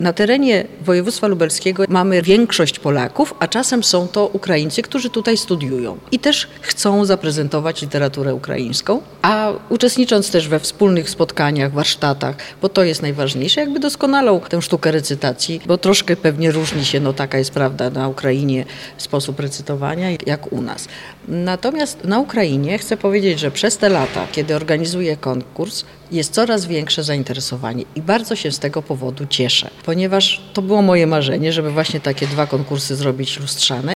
Na terenie województwa lubelskiego mamy większość Polaków, a czasem są to Ukraińcy, którzy tutaj studiują i też chcą zaprezentować literaturę ukraińską, a uczestnicząc też we wspólnych spotkaniach, warsztatach, bo to jest najważniejsze, jakby doskonalą tę sztukę recytacji, bo troszkę pewnie różni się, taka jest prawda, na Ukrainie sposób recytowania jak u nas. Natomiast na Ukrainie chcę powiedzieć, że przez te lata, kiedy organizuję konkurs, jest coraz większe zainteresowanie i bardzo się z tego powodu cieszę, ponieważ to było moje marzenie, żeby właśnie takie 2 konkursy zrobić lustrzane